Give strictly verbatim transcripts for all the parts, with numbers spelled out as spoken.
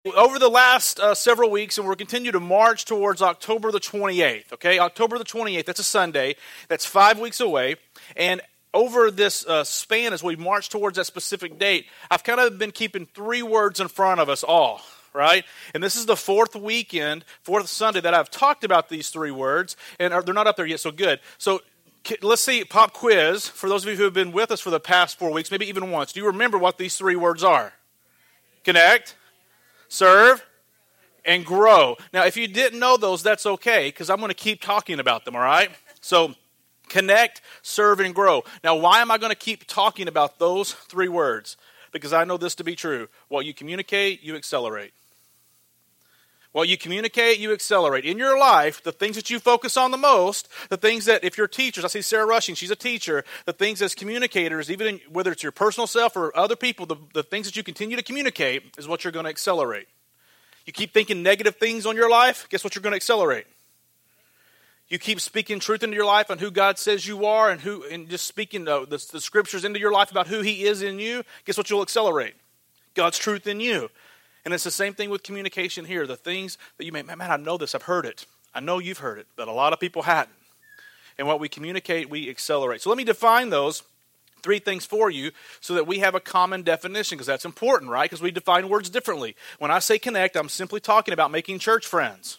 Over the last uh, several weeks, and we'll continue to march towards October the twenty-eighth, okay? October the twenty-eighth, that's a Sunday. That's five weeks away. And over this uh, span, as we march towards that specific date, I've kind of been keeping three words in front of us all, right? And this is the fourth weekend, fourth Sunday that I've talked about these three words, and they're not up there yet, so good. So let's see, pop quiz, for those of you who have been with us for the past four weeks, maybe even once. Do you remember what these three words are? Connect, serve, and grow. Now, if you didn't know those, that's okay, because I'm going to keep talking about them, all right? So, connect, serve, and grow. Now, why am I going to keep talking about those three words? Because I know this to be true. What you communicate, you accelerate. What you communicate, you accelerate. In your life, the things that you focus on the most, the things that, if you're teachers, I see Sarah Rushing, she's a teacher, the things as communicators, even in, whether it's your personal self or other people, the, the things that you continue to communicate is what you're going to accelerate. You keep thinking negative things on your life, guess what you're going to accelerate? You keep speaking truth into your life on who God says you are and who, and just speaking uh, the, the scriptures into your life about who He is in you, guess what you'll accelerate? God's truth in you. And it's the same thing with communication here. The things that you may, man, I know this, I've heard it. I know you've heard it, but a lot of people hadn't. And what we communicate, we accelerate. So let me define those three things for you so that we have a common definition, because that's important, right? Because we define words differently. When I say connect, I'm simply talking about making church friends.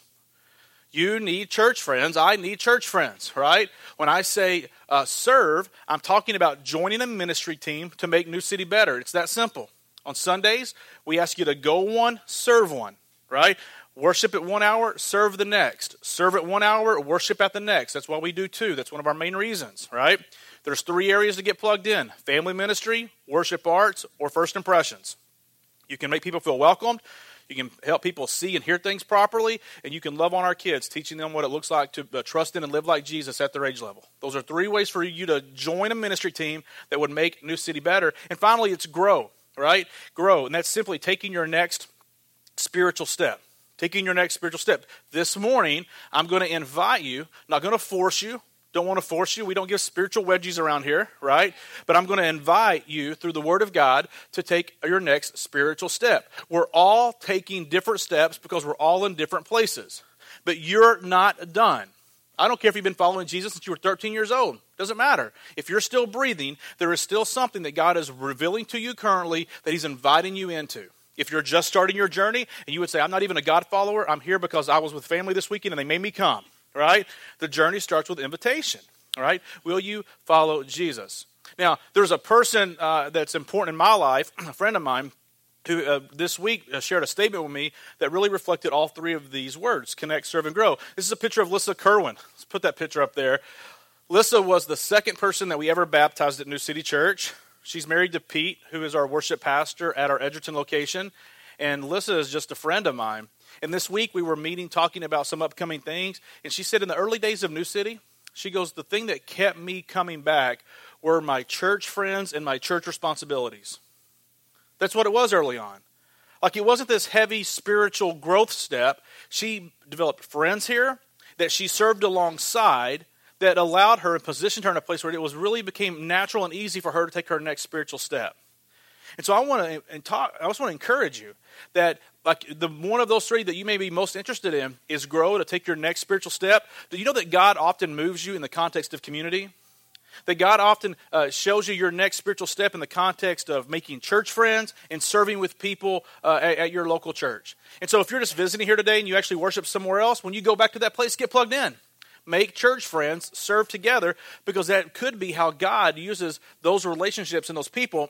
You need church friends. I need church friends, right? When I say uh, serve, I'm talking about joining a ministry team to make New City better. It's that simple. On Sundays, we ask you to go one, serve one, right? Worship at one hour, serve the next. Serve at one hour, worship at the next. That's what we do too. That's one of our main reasons, right? There's three areas to get plugged in: family ministry, worship arts, or first impressions. You can make people feel welcomed. You can help people see and hear things properly, and you can love on our kids, teaching them what it looks like to uh, trust in and live like Jesus at their age level. Those are three ways for you to join a ministry team that would make New City better. And finally, it's grow. Right? Grow. And that's simply taking your next spiritual step. Taking your next spiritual step. This morning, I'm going to invite you, not going to force you, don't want to force you. We don't give spiritual wedgies around here, right? But I'm going to invite you through the Word of God to take your next spiritual step. We're all taking different steps because we're all in different places. But you're not done. I don't care if you've been following Jesus since you were thirteen years old. Doesn't matter. If you're still breathing, there is still something that God is revealing to you currently that He's inviting you into. If you're just starting your journey and you would say, I'm not even a God follower, I'm here because I was with family this weekend and they made me come, right? The journey starts with invitation, all right? Will you follow Jesus? Now, there's a person uh, that's important in my life, a friend of mine, who uh, this week uh, shared a statement with me that really reflected all three of these words: connect, serve, and grow. This is a picture of Lissa Kerwin. Let's put that picture up there. Lissa was the second person that we ever baptized at New City Church. She's married to Pete, who is our worship pastor at our Edgerton location. And Lissa is just a friend of mine. And this week we were meeting, talking about some upcoming things. And she said in the early days of New City, she goes, the thing that kept me coming back were my church friends and my church responsibilities. That's what it was early on. Like, it wasn't this heavy spiritual growth step. She developed friends here that she served alongside that allowed her and positioned her in a place where it was really became natural and easy for her to take her next spiritual step. And so I want to and talk. I just want to encourage you that, like, the one of those three that you may be most interested in is grow, to take your next spiritual step. Do you know that God often moves you in the context of community? That God often uh, shows you your next spiritual step in the context of making church friends and serving with people uh, at, at your local church. And so if you're just visiting here today and you actually worship somewhere else, when you go back to that place, get plugged in. Make church friends, serve together, because that could be how God uses those relationships and those people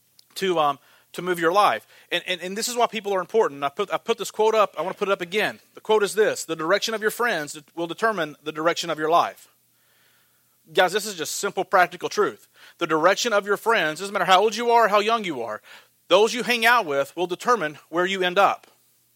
to um, to move your life. And, and and this is why people are important. I put I put this quote up. I want to put it up again. The quote is this: the direction of your friends will determine the direction of your life. Guys, this is just simple, practical truth. The direction of your friends, doesn't matter how old you are or how young you are, those you hang out with will determine where you end up.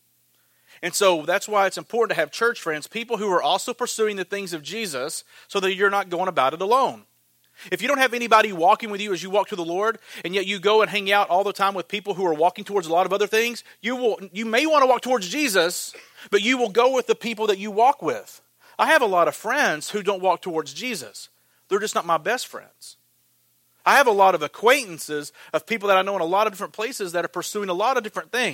And so that's why it's important to have church friends, people who are also pursuing the things of Jesus, so that you're not going about it alone. If you don't have anybody walking with you as you walk to the Lord, and yet you go and hang out all the time with people who are walking towards a lot of other things, you will you may want to walk towards Jesus, but you will go with the people that you walk with. I have a lot of friends who don't walk towards Jesus. They're just not my best friends. I have a lot of acquaintances of people that I know in a lot of different places that are pursuing a lot of different things.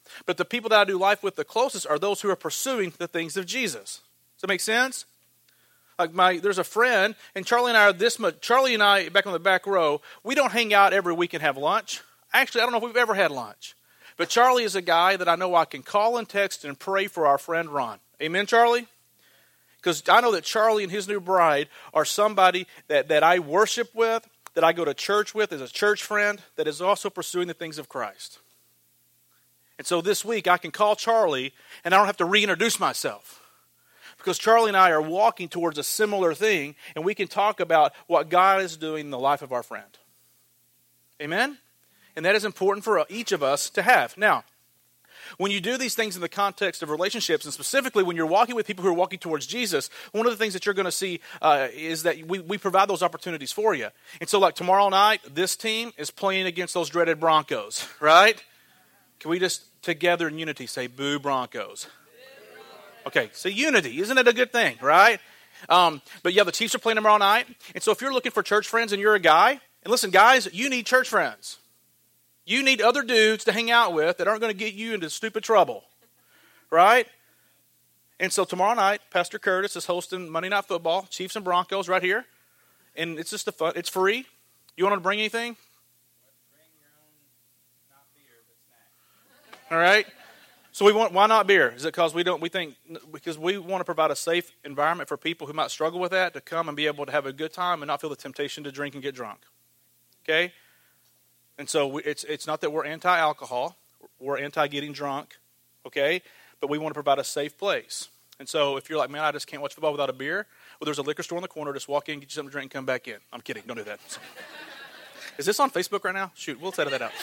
But the people that I do life with the closest are those who are pursuing the things of Jesus. Does that make sense? Like my, there's a friend, and Charlie and I are this much. Charlie and I, back on the back row, we don't hang out every week and have lunch. Actually, I don't know if we've ever had lunch. But Charlie is a guy that I know I can call and text and pray for our friend Ron. Amen, Charlie? Because I know that Charlie and his new bride are somebody that, that I worship with, that I go to church with as a church friend, that is also pursuing the things of Christ. And so this week I can call Charlie and I don't have to reintroduce myself. Because Charlie and I are walking towards a similar thing, and we can talk about what God is doing in the life of our friend. Amen? And that is important for each of us to have. Now, when you do these things in the context of relationships, and specifically when you're walking with people who are walking towards Jesus, one of the things that you're going to see uh, is that we, we provide those opportunities for you. And so like tomorrow night, this team is playing against those dreaded Broncos, right? Can we just together in unity say, boo Broncos? Okay, so unity, isn't it a good thing, right? Um, but yeah, the Chiefs are playing tomorrow night. And so if you're looking for church friends and you're a guy, and listen, guys, you need church friends. You need other dudes to hang out with that aren't going to get you into stupid trouble, right? And so tomorrow night, Pastor Curtis is hosting Monday Night Football, Chiefs and Broncos right here. And it's just a fun, it's free. You want to bring anything? Bring your own, not beer, but snack. All right. So we want, why not beer? Is it because we don't, we think, because we want to provide a safe environment for people who might struggle with that to come and be able to have a good time and not feel the temptation to drink and get drunk. Okay? And so we, it's it's not that we're anti-alcohol, we're anti-getting drunk, okay? But we want to provide a safe place. And so if you're like, man, I just can't watch football without a beer, well, there's a liquor store in the corner, just walk in, get you something to drink, and come back in. I'm kidding, don't do that. Is this on Facebook right now? Shoot, we'll set that out.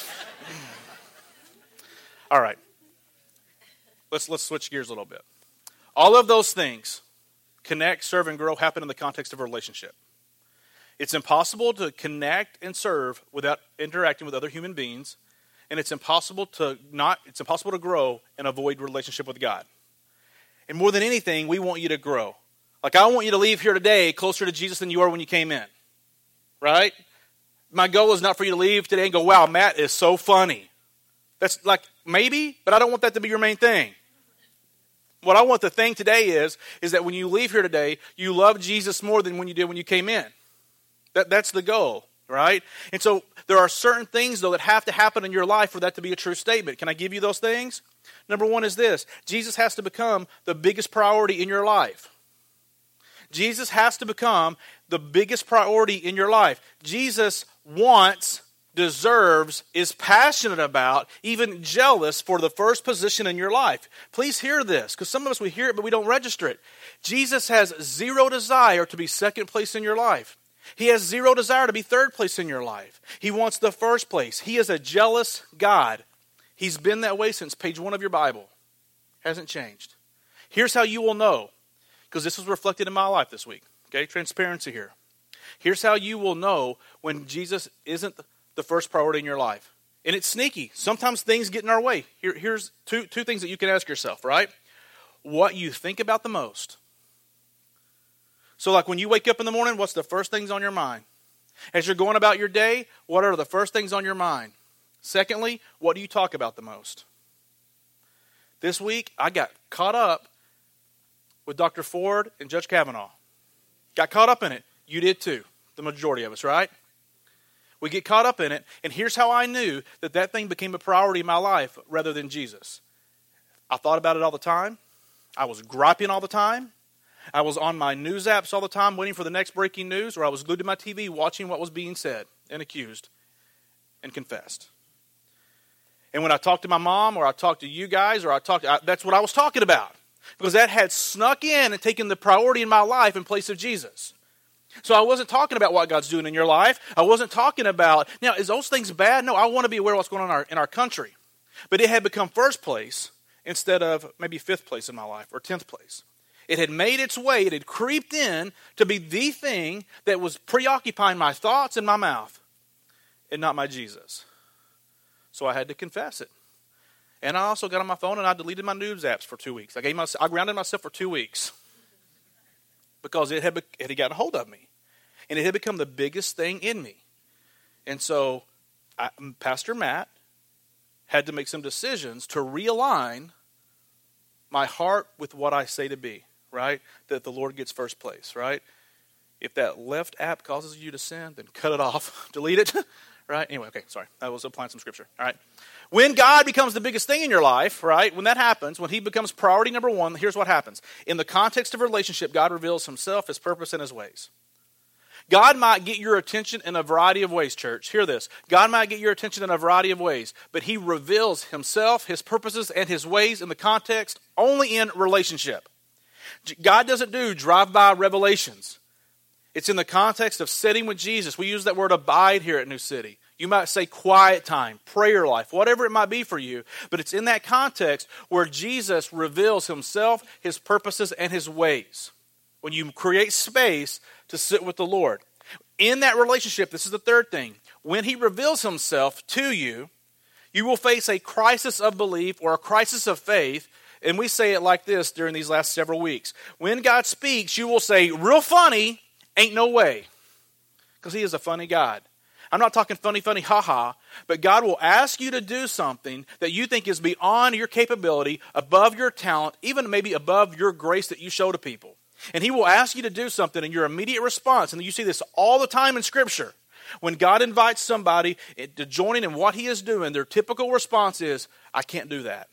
All right. Let's let's switch gears a little bit. All of those things, connect, serve, and grow, happen in the context of a relationship. It's impossible to connect and serve without interacting with other human beings, and it's impossible to not it's impossible to grow and avoid relationship with God. And more than anything, we want you to grow. Like I want you to leave here today closer to Jesus than you are when you came in. Right? My goal is not for you to leave today and go, wow, Matt is so funny. That's like maybe, but I don't want that to be your main thing. What I want the thing today is, is that when you leave here today, you love Jesus more than when you did when you came in. That, that's the goal, right? And so there are certain things, though, that have to happen in your life for that to be a true statement. Can I give you those things? Number one is this. Jesus has to become the biggest priority in your life. Jesus has to become the biggest priority in your life. Jesus wants, deserves, is passionate about, even jealous for the first position in your life. Please hear this, because some of us, we hear it, but we don't register it. Jesus has zero desire to be second place in your life. He has zero desire to be third place in your life. He wants the first place. He is a jealous God. He's been that way since page one of your Bible. Hasn't changed. Here's how you will know, because this was reflected in my life this week. Okay, transparency here. Here's how you will know when Jesus isn't the first priority in your life. And it's sneaky. Sometimes things get in our way. Here, here's two, two things that you can ask yourself, right? What you think about the most. So like when you wake up in the morning, what's the first things on your mind? As you're going about your day, what are the first things on your mind? Secondly, what do you talk about the most? This week, I got caught up with Doctor Ford and Judge Kavanaugh. Got caught up in it. You did too. The majority of us, right? We get caught up in it, and here's how I knew that that thing became a priority in my life rather than Jesus. I thought about it all the time. I was griping all the time. I was on my news apps all the time waiting for the next breaking news, or I was glued to my T V watching what was being said and accused and confessed. And when I talked to my mom, or I talked to you guys, or I talked, I, that's what I was talking about. Because that had snuck in and taken the priority in my life in place of Jesus. So I wasn't talking about what God's doing in your life. I wasn't talking about, now, is those things bad? No, I want to be aware of what's going on in our, in our country. But it had become first place instead of maybe fifth place in my life, or tenth place. It had made its way, it had creeped in to be the thing that was preoccupying my thoughts and my mouth, and not my Jesus. So I had to confess it. And I also got on my phone and I deleted my news apps for two weeks. I gave my, I grounded myself for two weeks. Because it had, it had gotten a hold of me. And it had become the biggest thing in me. And so I, Pastor Matt had to make some decisions to realign my heart with what I say to be, right? That the Lord gets first place, right? If that left app causes you to sin, then cut it off, delete it, right? Anyway, okay, sorry. I was applying some scripture, all right? When God becomes the biggest thing in your life, right, when that happens, when he becomes priority number one, here's what happens. In the context of a relationship, God reveals himself, his purpose, and his ways. God might get your attention in a variety of ways, church. Hear this. God might get your attention in a variety of ways, but he reveals himself, his purposes, and his ways in the context only in relationship. God doesn't do drive-by revelations. It's in the context of sitting with Jesus. We use that word abide here at New City. You might say quiet time, prayer life, whatever it might be for you. But it's in that context where Jesus reveals himself, his purposes, and his ways. When you create space to sit with the Lord. In that relationship, this is the third thing. When he reveals himself to you, you will face a crisis of belief or a crisis of faith. And we say it like this during these last several weeks. When God speaks, you will say, real funny, ain't no way. Because he is a funny God. I'm not talking funny, funny, ha-ha, but God will ask you to do something that you think is beyond your capability, above your talent, even maybe above your grace that you show to people. And he will ask you to do something, and your immediate response, and you see this all the time in Scripture, when God invites somebody to join in what he is doing, their typical response is, I can't do that.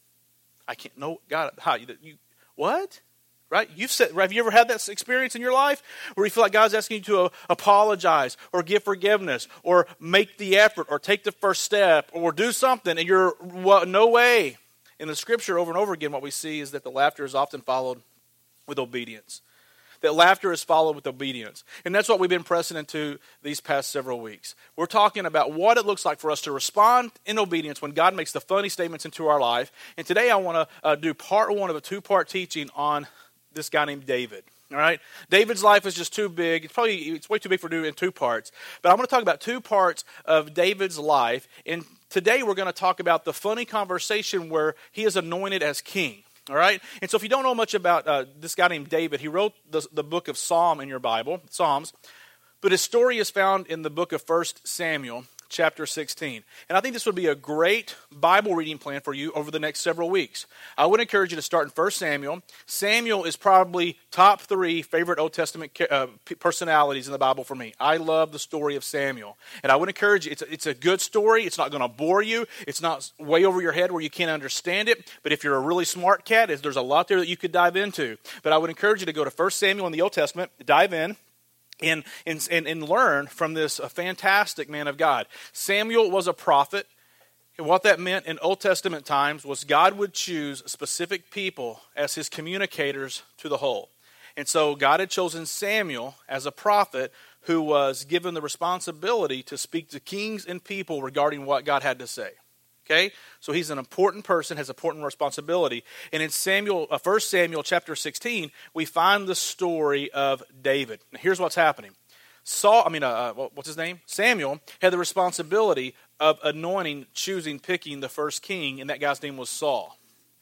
I can't, no, God, how, you, you what? Right? You've said, have you ever had that experience in your life where you feel like God's asking you to uh, apologize or give forgiveness or make the effort or take the first step or do something and you're, well, no way. In the Scripture over and over again, what we see is that the laughter is often followed with obedience. That laughter is followed with obedience. And that's what we've been pressing into these past several weeks. We're talking about what it looks like for us to respond in obedience when God makes the funny statements into our life. And today I want to uh, do part one of a two-part teaching on this guy named David. All right, David's life is just too big. It's probably it's way too big for doing in two parts. But I'm going to talk about two parts of David's life. And today we're going to talk about the funny conversation where he is anointed as king. All right, and so if you don't know much about uh, this guy named David, he wrote the, the book of Psalm in your Bible, Psalms. But his story is found in the book of First Samuel, chapter sixteen. And I think this would be a great Bible reading plan for you over the next several weeks. I would encourage you to start in First Samuel. Samuel is probably top three favorite Old Testament uh, personalities in the Bible for me. I love the story of Samuel. And I would encourage you, it's a, it's a good story. It's not going to bore you. It's not way over your head where you can't understand it. But if you're a really smart cat, there's a lot there that you could dive into. But I would encourage you to go to First Samuel in the Old Testament, dive in. And, and, and learn from this fantastic man of God. Samuel was a prophet. And what that meant in Old Testament times was God would choose specific people as his communicators to the whole. And so God had chosen Samuel as a prophet who was given the responsibility to speak to kings and people regarding what God had to say. Okay, so he's an important person, has important responsibility. And in Samuel, uh, First Samuel chapter sixteen, we find the story of David. Now here's what's happening. Saul, I mean, uh, what's his name? Samuel had the responsibility of anointing, choosing, picking the first king, and that guy's name was Saul.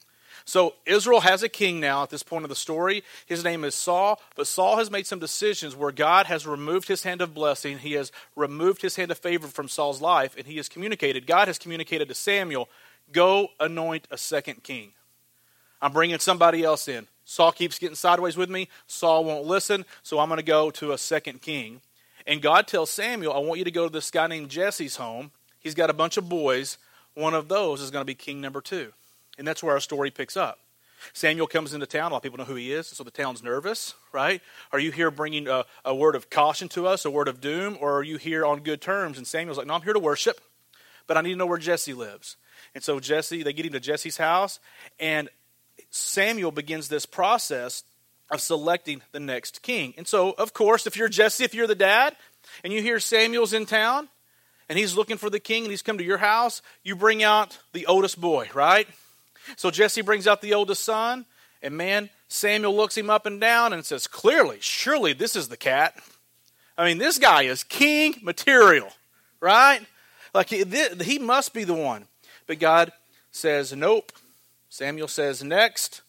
So Israel has a king now at this point of the story. His name is Saul, but Saul has made some decisions where God has removed his hand of blessing. He has removed his hand of favor from Saul's life, and he has communicated, God has communicated to Samuel, go anoint a second king. I'm bringing somebody else in. Saul keeps getting sideways with me. Saul won't listen, so I'm going to go to a second king. And God tells Samuel, I want you to go to this guy named Jesse's home. He's got a bunch of boys. One of those is going to be king number two. And that's where our story picks up. Samuel comes into town. A lot of people know who he is, so the town's nervous, right? Are you here bringing a, a word of caution to us, a word of doom, or are you here on good terms? And Samuel's like, no, I'm here to worship, but I need to know where Jesse lives. And so Jesse, they get him to Jesse's house, and Samuel begins this process of selecting the next king. And so, of course, if you're Jesse, if you're the dad, and you hear Samuel's in town, and he's looking for the king, and he's come to your house, you bring out the oldest boy, right? So Jesse brings out the oldest son, and man, Samuel looks him up and down and says, clearly, surely this is the cat. I mean, this guy is king material, right? Like, he, he must be the one. But God says, nope. Samuel says, next.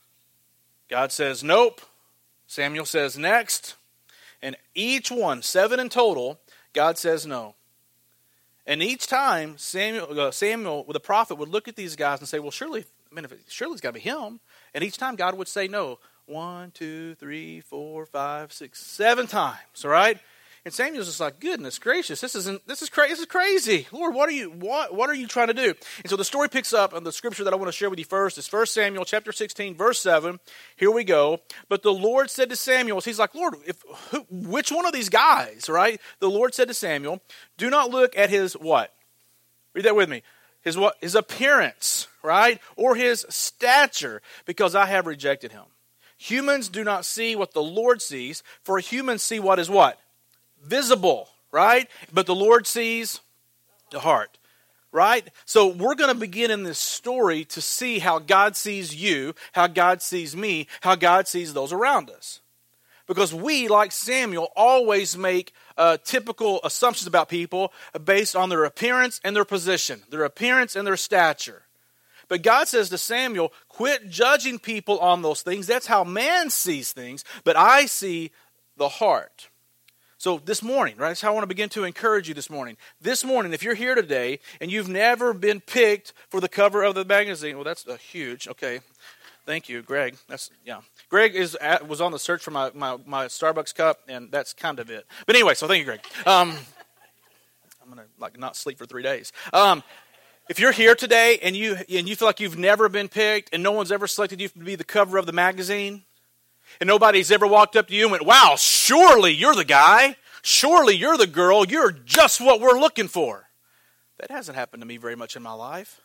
God says, nope. Samuel says, next. And each one, seven in total, God says no. And each time, Samuel, uh, Samuel, the prophet, would look at these guys and say, well, surely, I mean, if it, surely it's got to be him. And each time God would say no. One, two, three, four, five, six, seven times, all right? And Samuel's just like, goodness gracious, this isn't this is crazy. This is crazy. Lord, what are you what what are you trying to do? And so the story picks up, and the scripture that I want to share with you first is First Samuel chapter sixteen, verse seven. Here we go. But the Lord said to Samuel, he's like, Lord, if who, which one of these guys, right? The Lord said to Samuel, do not look at his what? Read that with me. His what? His appearance, right? Or his stature, because I have rejected him. Humans do not see what the Lord sees, for humans see what is what? Visible, right? But the Lord sees the heart, right? So we're going to begin in this story to see how God sees you, how God sees me, how God sees those around us. Because we, like Samuel, always make uh, typical assumptions about people based on their appearance and their position, their appearance and their stature. But God says to Samuel, quit judging people on those things. That's how man sees things, but I see the heart. So this morning, right, that's how I want to begin to encourage you this morning. This morning, if you're here today and you've never been picked for the cover of the magazine, well, that's a huge, okay, thank you, Greg. That's, yeah. Greg is at, was on the search for my, my, my Starbucks cup, and that's kind of it. But anyway, so thank you, Greg. Um, I'm going to like not sleep for three days. Um, if you're here today and you and you feel like you've never been picked and no one's ever selected you to be the cover of the magazine, and nobody's ever walked up to you and went, wow, surely you're the guy. Surely you're the girl. You're just what we're looking for. That hasn't happened to me very much in my life.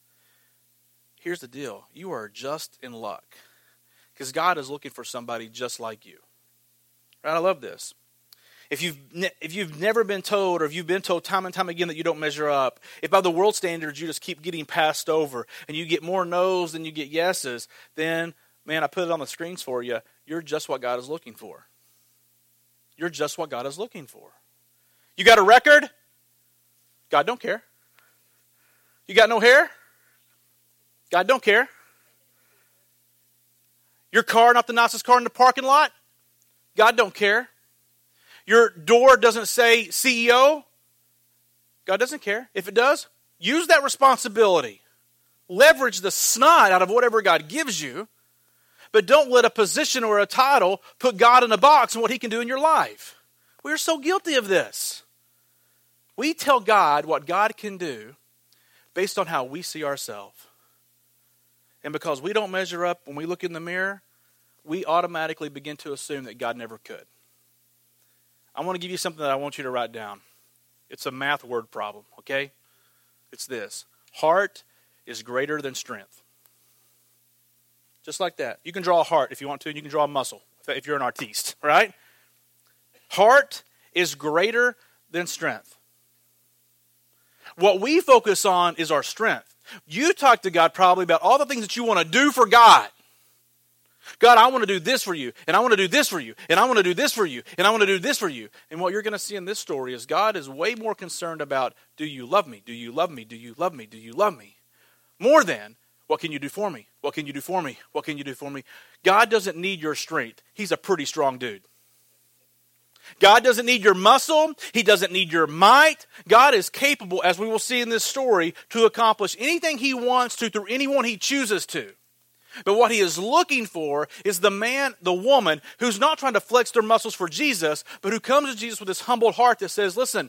Here's the deal. You are just in luck. Because God is looking for somebody just like you. Right? I love this. If you've, ne- if you've never been told, or if you've been told time and time again that you don't measure up, if by the world standards you just keep getting passed over, and you get more no's than you get yeses, then, man, I put it on the screens for you. You're just what God is looking for. You're just what God is looking for. You got a record? God don't care. You got no hair? God don't care. Your car not the nicest car in the parking lot? God don't care. Your door doesn't say C E O? God doesn't care. If it does, use that responsibility. Leverage the snot out of whatever God gives you. But don't let a position or a title put God in a box and what he can do in your life. We're so guilty of this. We tell God what God can do based on how we see ourselves. And because we don't measure up when we look in the mirror, we automatically begin to assume that God never could. I want to give you something that I want you to write down. It's a math word problem, okay? It's this. Heart is greater than strength. Just like that. You can draw a heart if you want to, and you can draw a muscle if you're an artiste, right? Heart is greater than strength. What we focus on is our strength. You talk to God probably about all the things that you want to do for God. God, I want to do this for you, and I want to do this for you, and I want to do this for you, and I want to do this for you. And what you're going to see in this story is God is way more concerned about, do you love me? Do you love me? Do you love me? Do you love me? More than, what can you do for me? What can you do for me? What can you do for me? God doesn't need your strength. He's a pretty strong dude. God doesn't need your muscle. He doesn't need your might. God is capable, as we will see in this story, to accomplish anything he wants to through anyone he chooses to. But what he is looking for is the man, the woman, who's not trying to flex their muscles for Jesus, but who comes to Jesus with this humbled heart that says, listen,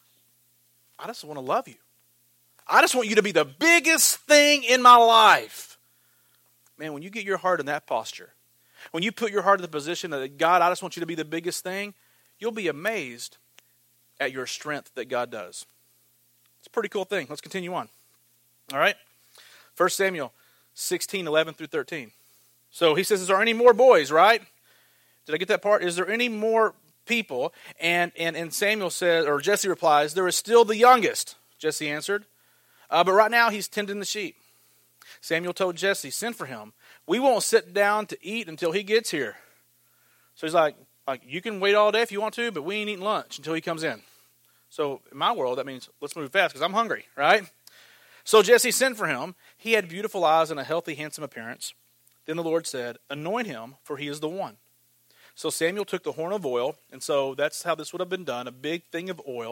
I just want to love you. I just want you to be the biggest thing in my life. Man, when you get your heart in that posture, when you put your heart in the position that, God, I just want you to be the biggest thing, you'll be amazed at your strength that God does. It's a pretty cool thing. Let's continue on. All right? First Samuel sixteen, eleven through thirteen. So he says, is there any more boys, right? Did I get that part? Is there any more people? And, and, and Samuel says, or Jesse replies, there is still the youngest. Jesse answered. Uh, but right now he's tending the sheep. Samuel told Jesse, send for him. We won't sit down to eat until he gets here. So he's like, like, you can wait all day if you want to, but we ain't eating lunch until he comes in. So in my world, that means let's move fast because I'm hungry, right? So Jesse sent for him. He had beautiful eyes and a healthy, handsome appearance. Then the Lord said, anoint him, for he is the one. So Samuel took the horn of oil, and so that's how this would have been done, a big thing of oil.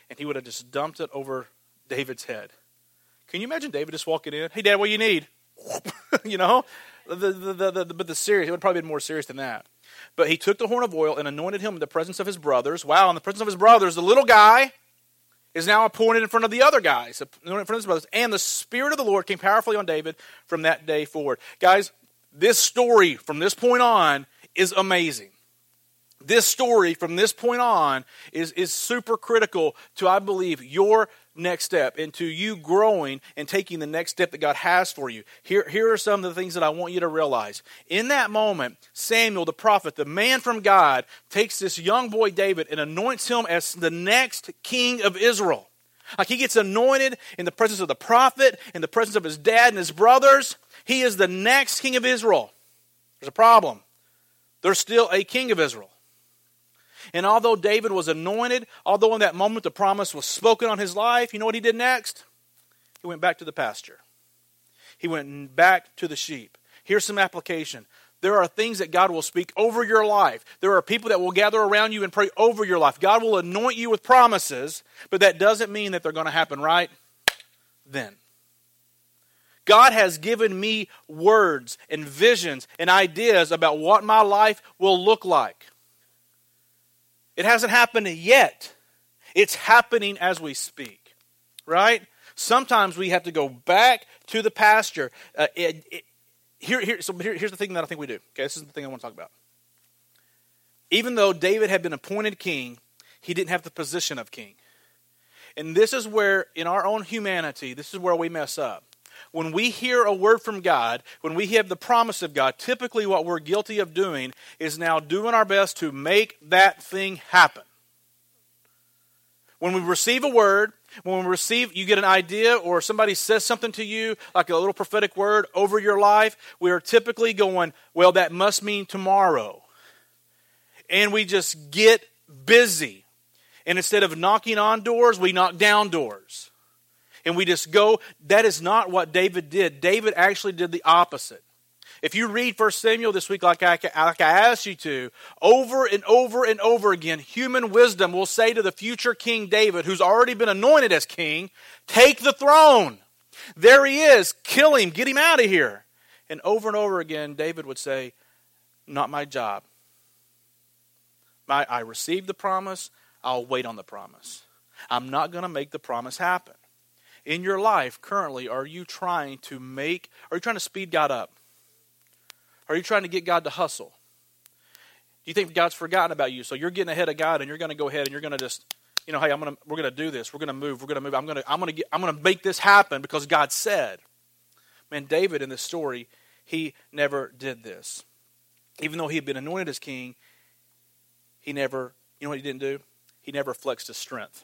and he would have just dumped it over David's head. Can you imagine David just walking in? Hey, Dad, what do you need? you know? The, the, the, the, but the serious, it would probably be more serious than that. But he took the horn of oil and anointed him in the presence of his brothers. Wow, in the presence of his brothers, the little guy is now appointed in front of the other guys, in front of his brothers. And the Spirit of the Lord came powerfully on David from that day forward. Guys, this story from this point on is amazing. This story from this point on is, is super critical to, I believe, your next step, into you growing and taking the next step that God has for you. Here, here are some of the things that I want you to realize. In that moment, Samuel, the prophet, the man from God, takes this young boy David and anoints him as the next king of Israel. Like he gets anointed in the presence of the prophet, in the presence of his dad and his brothers. He is the next king of Israel. There's a problem. There's still a king of Israel. And although David was anointed, although in that moment the promise was spoken on his life, you know what he did next? He went back to the pasture. He went back to the sheep. Here's some application. There are things that God will speak over your life. There are people that will gather around you and pray over your life. God will anoint you with promises, but that doesn't mean that they're going to happen right then. God has given me words and visions and ideas about what my life will look like. It hasn't happened yet. It's happening as we speak, right? Sometimes we have to go back to the pasture. Uh, it, it, here, here, so here, here's the thing that I think we do. Okay, this is the thing I want to talk about. Even though David had been appointed king, he didn't have the position of king. And this is where, in our own humanity, this is where we mess up. When we hear a word from God, when we have the promise of God, typically what we're guilty of doing is now doing our best to make that thing happen. When we receive a word, when we receive, you get an idea or somebody says something to you, like a little prophetic word over your life, we are typically going, well, that must mean tomorrow. And we just get busy. And instead of knocking on doors, we knock down doors. And we just go. That is not what David did. David actually did the opposite. If you read First Samuel this week like I, like I asked you to, over and over and over again, human wisdom will say to the future King David, who's already been anointed as king, take the throne. There he is. Kill him. Get him out of here. And over and over again, David would say, not my job. My, I received the promise. I'll wait on the promise. I'm not going to make the promise happen. In your life, currently, are you trying to make, are you trying to speed God up? Are you trying to get God to hustle? Do you think God's forgotten about you? So you're getting ahead of God and you're going to go ahead and you're going to just, you know, hey, I'm going to, we're going to do this. We're going to move. We're going to move. I'm going to, I'm going to get, I'm going to make this happen because God said. Man, David in this story, he never did this. Even though he had been anointed as king, he never, you know what he didn't do? He never flexed his strength.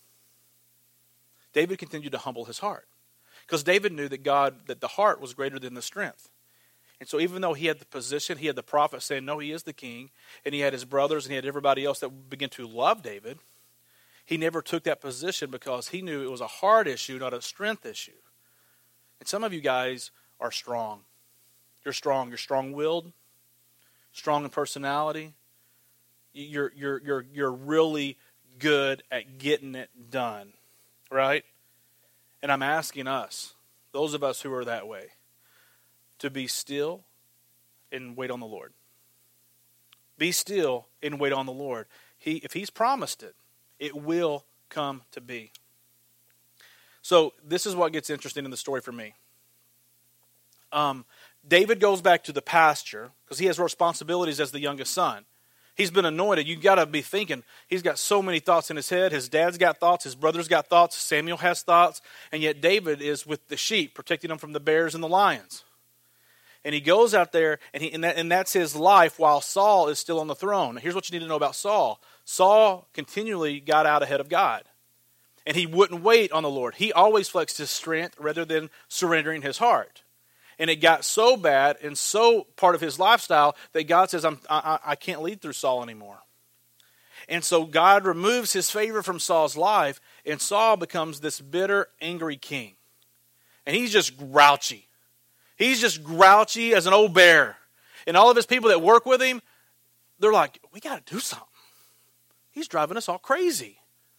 David continued to humble his heart because David knew that God, that the heart was greater than the strength. And so even though he had the position, he had the prophet saying, no, he is the king, and he had his brothers and he had everybody else that began to love David, he never took that position because he knew it was a heart issue, not a strength issue. And some of you guys are strong. You're strong. You're strong-willed, strong in personality. You're, you're, you're, you're really good at getting it done. Right? And I'm asking us, those of us who are that way, to be still and wait on the Lord. Be still and wait on the Lord. He, if He's promised it, it will come to be. So this is what gets interesting in the story for me. Um, David goes back to the pasture because he has responsibilities as the youngest son. He's been anointed. You've got to be thinking, he's got so many thoughts in his head. His dad's got thoughts. His brother's got thoughts. Samuel has thoughts. And yet David is with the sheep, protecting them from the bears and the lions. And he goes out there, and, he, and, that, and that's his life while Saul is still on the throne. Here's what you need to know about Saul. Saul continually got out ahead of God. And he wouldn't wait on the Lord. He always flexed his strength rather than surrendering his heart. And it got so bad and so part of his lifestyle that God says, I'm, I, I can't lead through Saul anymore. And so God removes his favor from Saul's life, and Saul becomes this bitter, angry king. And he's just grouchy. He's just grouchy as an old bear. And all of his people that work with him, they're like, we got to do something. He's driving us all crazy.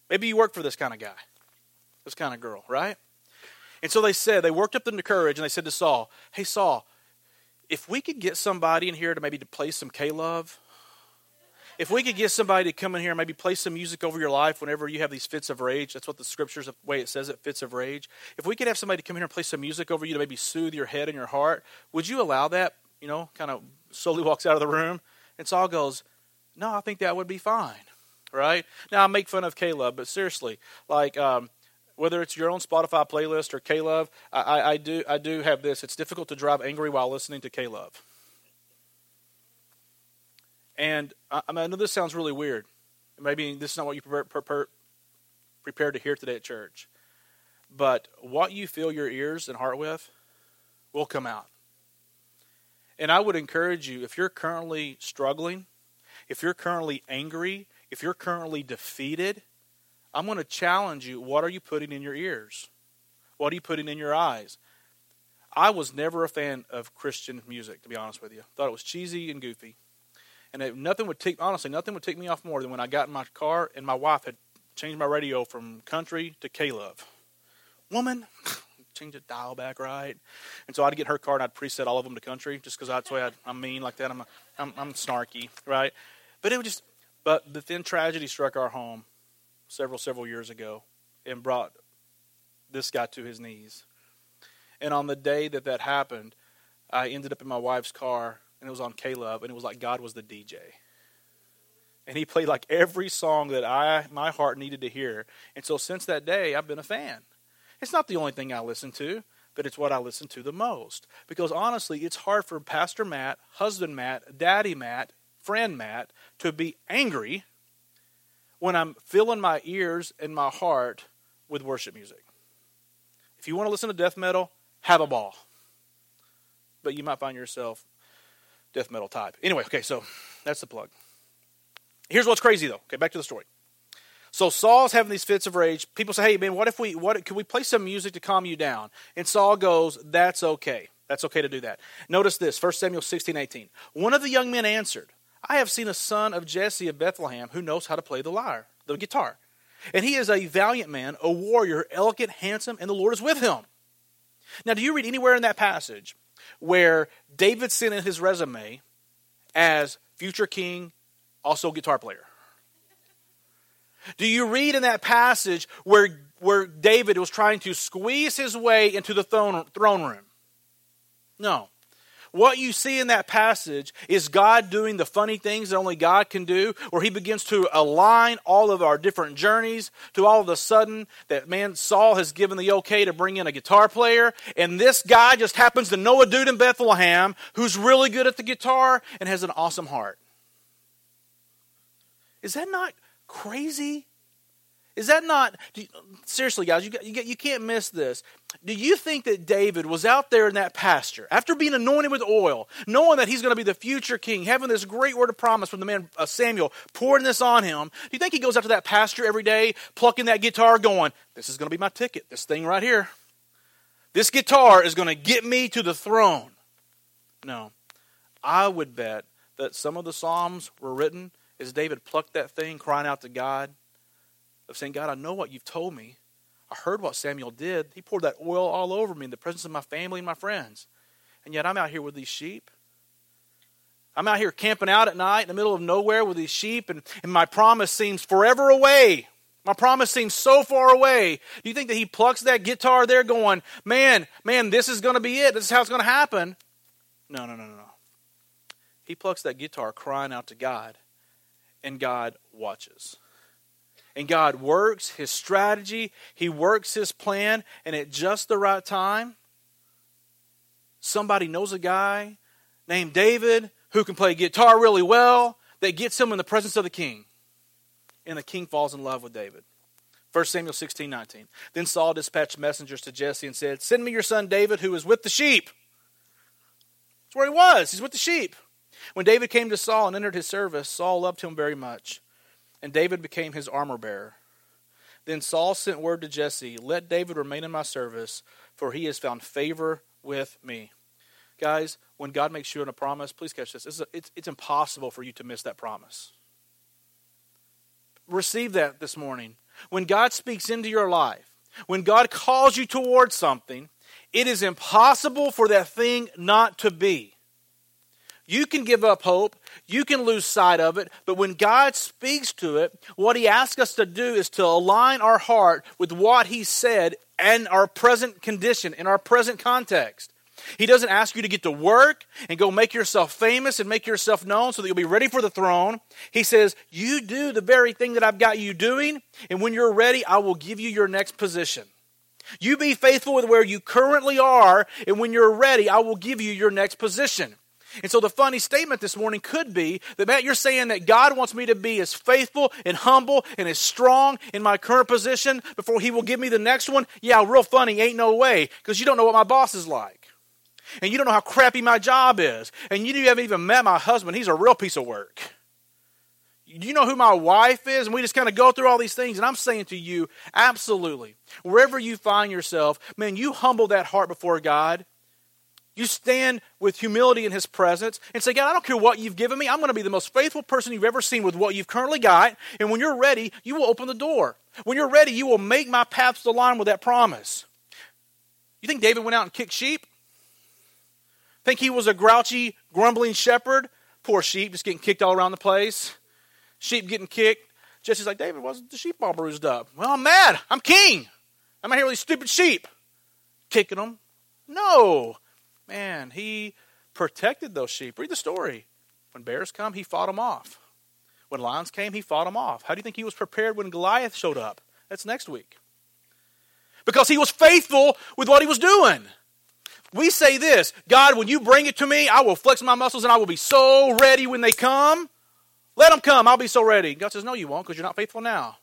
Maybe you work for this kind of guy, this kind of girl, right? And so they said, they worked up the courage, and they said to Saul, hey, Saul, if we could get somebody in here to maybe to play some K-Love, if we could get somebody to come in here and maybe play some music over your life whenever you have these fits of rage, that's what the scriptures, the way it says it, fits of rage. If we could have somebody to come in here and play some music over you to maybe soothe your head and your heart, would you allow that? You know, kind of slowly walks out of the room. And Saul goes, no, I think that would be fine, right? Now, I make fun of K-Love, but seriously, like um, whether it's your own Spotify playlist or K-Love, I, I, I, do, I do have this. It's difficult to drive angry while listening to K-Love. And I, I, mean, I know this sounds really weird. Maybe this is not what you prepare, prepare, prepared to hear today at church. But what you fill your ears and heart with will come out. And I would encourage you, if you're currently struggling, if you're currently angry, if you're currently defeated, I'm going to challenge you, what are you putting in your ears? What are you putting in your eyes? I was never a fan of Christian music, to be honest with you. Thought it was cheesy and goofy. And it, nothing would take, honestly, nothing would take me off more than when I got in my car and my wife had changed my radio from country to K-Love. Woman, change the dial back right. And so I'd get her car and I'd preset all of them to country just because that's the way I'd, I'm mean like that. I'm, a, I'm I'm snarky, right? But it would just, but the then tragedy struck our home several, several years ago and brought this guy to his knees. And on the day that that happened, I ended up in my wife's car. And it was on K-Love, and it was like God was the D J. And he played like every song that I my heart needed to hear. And so since that day, I've been a fan. It's not the only thing I listen to, but it's what I listen to the most. Because honestly, it's hard for Pastor Matt, husband Matt, daddy Matt, friend Matt, to be angry when I'm filling my ears and my heart with worship music. If you want to listen to death metal, have a ball. But you might find yourself death metal type. Anyway, okay, so that's the plug. Here's what's crazy though. Okay, back to the story. So Saul's having these fits of rage. People say, hey man, what if we, what, could we play some music to calm you down? And Saul goes, that's okay. That's okay to do that. Notice this, First Samuel sixteen eighteen. One of the young men answered, I have seen a son of Jesse of Bethlehem who knows how to play the lyre, the guitar. And he is a valiant man, a warrior, elegant, handsome, and the Lord is with him. Now, do you read anywhere in that passage where David sent in his resume as future king, also guitar player? Do you read in that passage where, where David was trying to squeeze his way into the throne, throne room? No. What you see in that passage is God doing the funny things that only God can do, where he begins to align all of our different journeys to all of a sudden that, man, Saul has given the okay to bring in a guitar player, and this guy just happens to know a dude in Bethlehem who's really good at the guitar and has an awesome heart. Is that not crazy? Is that not, you, seriously guys, you, you, you can't miss this. Do you think that David was out there in that pasture, after being anointed with oil, knowing that he's going to be the future king, having this great word of promise from the man uh, Samuel, pouring this on him, do you think he goes out to that pasture every day, plucking that guitar, going, this is going to be my ticket, this thing right here. This guitar is going to get me to the throne. No. I would bet that some of the Psalms were written as David plucked that thing, crying out to God, of saying, God, I know what you've told me. I heard what Samuel did. He poured that oil all over me in the presence of my family and my friends. And yet I'm out here with these sheep. I'm out here camping out at night in the middle of nowhere with these sheep, and, and my promise seems forever away. My promise seems so far away. Do you think that he plucks that guitar there going, man, man, this is going to be it. This is how it's going to happen. No, no, no, no, no. He plucks that guitar crying out to God, and God watches. And God works his strategy. He works his plan. And at just the right time, somebody knows a guy named David who can play guitar really well that gets him in the presence of the king. And the king falls in love with David. First Samuel sixteen nineteen. Then Saul dispatched messengers to Jesse and said, send me your son David who is with the sheep. That's where he was. He's with the sheep. When David came to Saul and entered his service, Saul loved him very much. And David became his armor bearer. Then Saul sent word to Jesse, let David remain in my service, for he has found favor with me. Guys, when God makes you a promise, please catch this. It's, it's, it's impossible for you to miss that promise. Receive that this morning. when God speaks into your life, when God calls you towards something, it is impossible for that thing not to be. You can give up hope, you can lose sight of it, but when God speaks to it, what He asks us to do is to align our heart with what He said and our present condition, in our present context. He doesn't ask you to get to work and go make yourself famous and make yourself known so that you'll be ready for the throne. He says, you do the very thing that I've got you doing, and when you're ready, I will give you your next position. You be faithful with where you currently are, and when you're ready, I will give you your next position. And so the funny statement this morning could be that, Matt, you're saying that God wants me to be as faithful and humble and as strong in my current position before He will give me the next one? Yeah, real funny, ain't no way, because you don't know what my boss is like. And you don't know how crappy my job is. And you haven't even met my husband. He's a real piece of work. Do you know who my wife is? And we just kind of go through all these things. And I'm saying to you, absolutely, wherever you find yourself, man, you humble that heart before God. You stand with humility in His presence and say, God, I don't care what you've given me. I'm going to be the most faithful person you've ever seen with what you've currently got. And when you're ready, you will open the door. When you're ready, you will make my paths align with that promise. You think David went out and kicked sheep? Think he was a grouchy, grumbling shepherd? Poor sheep, just getting kicked all around the place. Sheep getting kicked. Jesse's like, David, why's the sheep all bruised up? Well, I'm mad. I'm king. I'm out here with these stupid sheep. Kicking them? No. Man, he protected those sheep. Read the story. When bears come, he fought them off. When lions came, he fought them off. How do you think he was prepared when Goliath showed up? That's next week. Because he was faithful with what he was doing. We say this, God, when you bring it to me, I will flex my muscles and I will be so ready when they come. Let them come. I'll be so ready. God says, no, you won't, because you're not faithful now.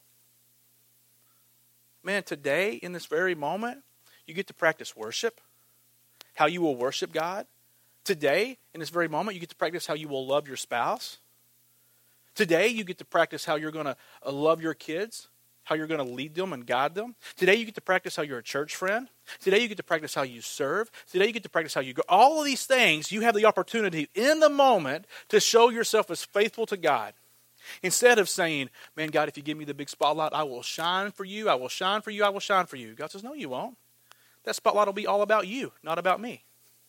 Man, today, in this very moment, you get to practice worship, how you will worship God. Today, in this very moment, you get to practice how you will love your spouse. Today, you get to practice how you're going to love your kids, how you're going to lead them and guide them. Today, you get to practice how you're a church friend. Today, you get to practice how you serve. Today, you get to practice how you go. All of these things, you have the opportunity in the moment to show yourself as faithful to God. Instead of saying, man, God, if you give me the big spotlight, I will shine for you, I will shine for you, I will shine for you. God says, no, you won't. That spotlight will be all about you, not about me.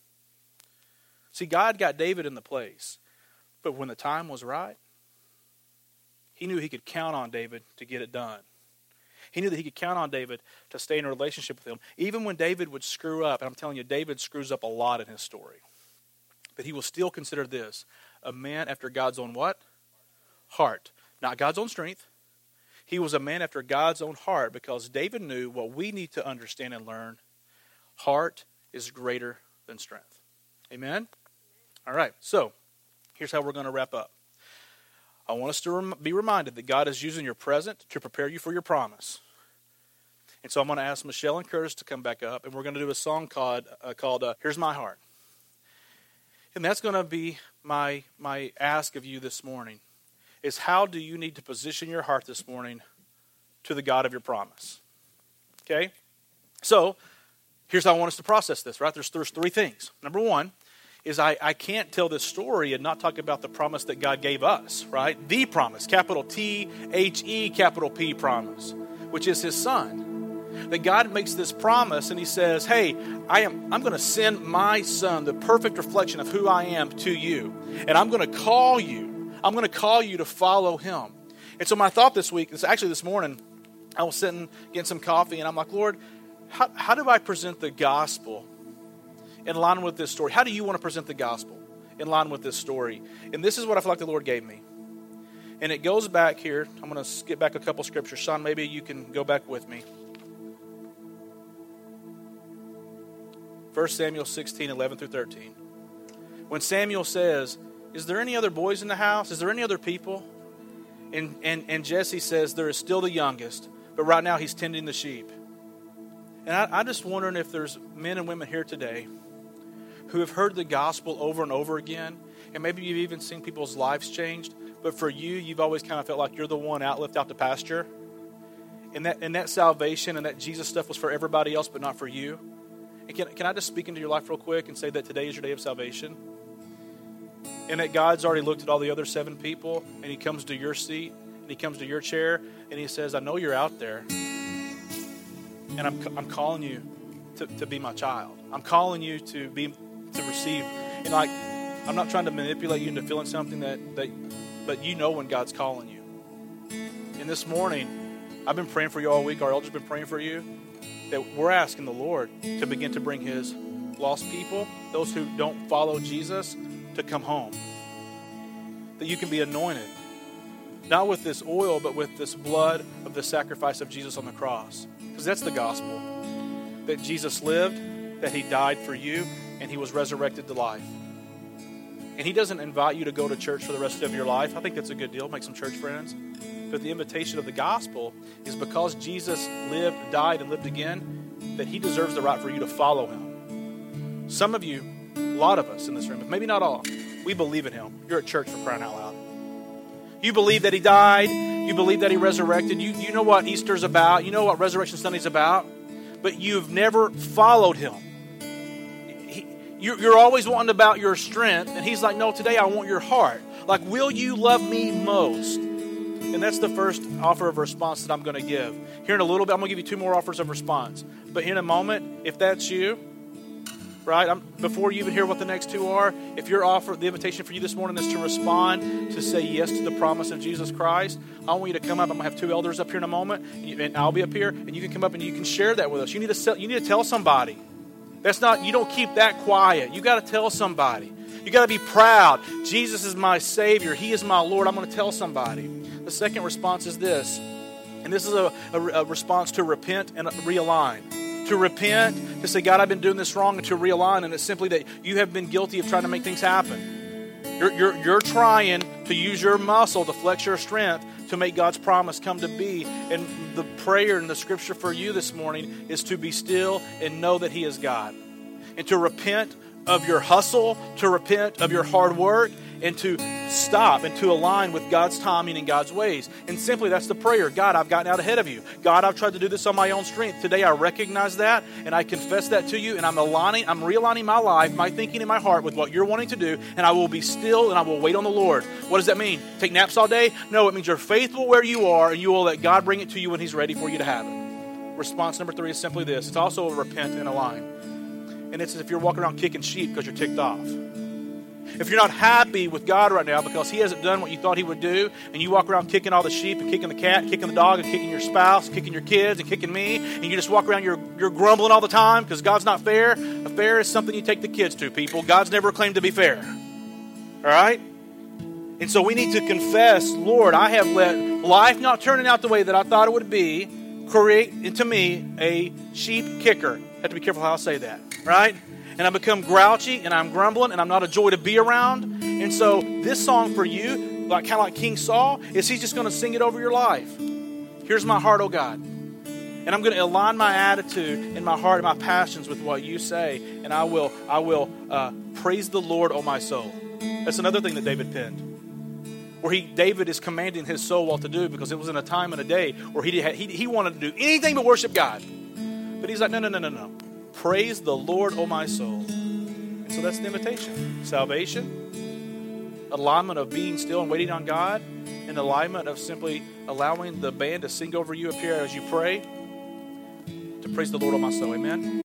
See, God got David in the place, but when the time was right, He knew He could count on David to get it done. He knew that he could count on David to stay in a relationship with him. Even when David would screw up, and I'm telling you, David screws up a lot in his story. But he will still consider this a man after God's own what? Heart. Not God's own strength. He was a man after God's own heart because David knew what we need to understand and learn. Heart is greater than strength. Amen? All right, so here's how we're going to wrap up. I want us to rem- be reminded that God is using your present to prepare you for your promise. And so I'm going to ask Michelle and Curtis to come back up, and we're going to do a song called, uh, called uh, Here's My Heart. And that's going to be my, my ask of you this morning, is how do you need to position your heart this morning to the God of your promise? Okay? So, here's how I want us to process this, right? There's, there's three things. Number one is I, I can't tell this story and not talk about the promise that God gave us, right? The promise, capital T H E, capital P promise, which is His Son. That God makes this promise and He says, hey, I am, I'm going to send my Son, the perfect reflection of who I am, to you. And I'm going to call you. I'm going to call you to follow Him. And so my thought this week, is actually this morning, I was sitting getting some coffee and I'm like, Lord, how, how do I present the gospel in line with this story? How do you want to present the gospel in line with this story? And this is what I feel like the Lord gave me. And it goes back here. I'm going to skip back a couple scriptures. Sean, maybe you can go back with me. First Samuel sixteen, eleven through thirteen. When Samuel says, is there any other boys in the house? Is there any other people? And, and, and Jesse says, there is still the youngest, but right now he's tending the sheep. And I, I'm just wondering if there's men and women here today who have heard the gospel over and over again, and maybe you've even seen people's lives changed, but for you, you've always kind of felt like you're the one out left out to pasture. And that, and that salvation and that Jesus stuff was for everybody else, but not for you. And can, can I just speak into your life real quick and say that today is your day of salvation? And that God's already looked at all the other seven people, and He comes to your seat, and he comes to your chair and he says, I know you're out there, and I'm I'm calling you to, to be my child. I'm calling you to be to receive. And like, I'm not trying to manipulate you into feeling something that, that but you know when God's calling you. And this morning, I've been praying for you all week. Our elders have been praying for you. That we're asking the Lord to begin to bring his lost people, those who don't follow Jesus, to come home. That you can be anointed, not with this oil, but with this blood of the sacrifice of Jesus on the cross. Because that's the gospel. That Jesus lived, that he died for you, and he was resurrected to life. And he doesn't invite you to go to church for the rest of your life. I think that's a good deal. Make some church friends. But the invitation of the gospel is because Jesus lived, died, and lived again, that he deserves the right for you to follow him. Some of you, a lot of us in this room, maybe not all, we believe in him. You're at church for crying out loud. You believe that he died. You believe that he resurrected. You, you know what Easter's about. You know what Resurrection Sunday's about. But you've never followed him. He, you're, you're always wanting about your strength. And he's like, no, today I want your heart. Like, will you love me most? And that's the first offer of response that I'm going to give. Here in a little bit, I'm going to give you two more offers of response. But in a moment, if that's you, right, I'm, before you even hear what the next two are, if your offer, the invitation for you this morning is to respond, to say yes to the promise of Jesus Christ, I want you to come up. I'm going to have two elders up here in a moment, and, you, and I'll be up here, and you can come up and you can share that with us. You need to sell, you need to tell somebody. That's not, you don't keep that quiet. You got to tell somebody. You got to be proud. Jesus is my Savior. He is my Lord. I'm going to tell somebody. The second response is this, and this is a, a, a response to repent and realign. To repent, to say, God, I've been doing this wrong, and to realign, and it's simply that you have been guilty of trying to make things happen. You're, you're, you're trying to use your muscle to flex your strength to make God's promise come to be. And the prayer and the scripture for you this morning is to be still and know that he is God. And to repent of your hustle, to repent of your hard work, and to stop and to align with God's timing and God's ways. And simply that's the prayer. God, I've gotten out ahead of you. God, I've tried to do this on my own strength. Today I recognize that and I confess that to you, and I'm aligning, I'm realigning my life, my thinking and my heart with what you're wanting to do, and I will be still and I will wait on the Lord. What does that mean? Take naps all day? No, it means you're faithful where you are, and you will let God bring it to you when he's ready for you to have it. Response number three is simply this. It's also a repent and align. And it's as if you're walking around kicking sheep because you're ticked off. If you're not happy with God right now because he hasn't done what you thought he would do, and you walk around kicking all the sheep and kicking the cat, kicking the dog and kicking your spouse, kicking your kids and kicking me, and you just walk around, you're, you're grumbling all the time because God's not fair. A fair is something you take the kids to, people. God's never claimed to be fair. All right? And so we need to confess, Lord, I have let life not turning out the way that I thought it would be create into me a sheep kicker. I have to be careful how I say that, right? And I become grouchy, and I'm grumbling, and I'm not a joy to be around. And so this song for you, like kind of like King Saul, is he's just going to sing it over your life. Here's my heart, oh God. And I'm going to align my attitude and my heart and my passions with what you say. And I will I will uh, praise the Lord, oh my soul. That's another thing that David penned. Where he David is commanding his soul what to do, because it was in a time and a day where he, he, he wanted to do anything but worship God. But he's like, no, no, no, no, no. Praise the Lord, O my soul. And so that's the invitation. Salvation, alignment of being still and waiting on God, and alignment of simply allowing the band to sing over you up here as you pray, to praise the Lord, O my soul. Amen.